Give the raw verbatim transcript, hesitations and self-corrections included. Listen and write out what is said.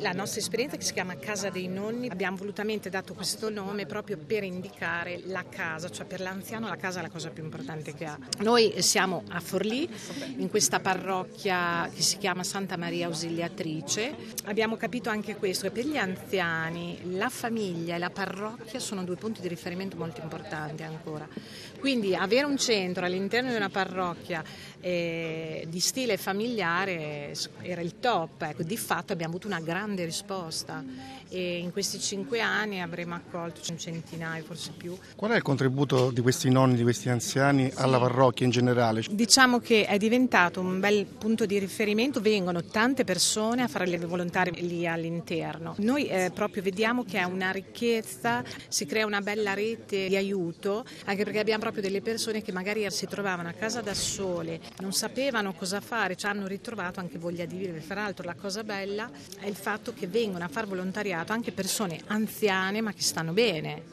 la nostra esperienza, che si chiama Casa dei Nonni, abbiamo volutamente dato questo nome proprio per indicare la casa, cioè per l'anziano la casa è la cosa più importante che ha. Noi siamo a Forlì, in questa parrocchia che si chiama Santa Maria Ausiliatrice. Abbiamo capito anche questo, che per gli anziani la famiglia e la parrocchia sono due punti di riferimento molto importanti ancora. Quindi avere un centro all'interno di una parrocchia eh, di stile familiare era il top. Ecco, di fatto abbiamo avuto una grande risposta e in questi cinque anni avremo accolto un centinaio, forse più. Qual è il contributo di questi nonni, di questi anziani sì. alla parrocchia in generale? Diciamo che è diventato un bel punto di riferimento, vengono tante persone a fare le volontarie lì all'interno. Noi eh, proprio vediamo che è una ricchezza, si crea una bella rete di aiuto, anche perché abbiamo proprio delle persone che magari si trovavano a casa da sole, non sapevano cosa fare, ci hanno ritrovato anche voglia di vivere. Fra l'altro la cosa bella è il fatto che vengono a fare volontariato anche persone anziane ma che stanno bene.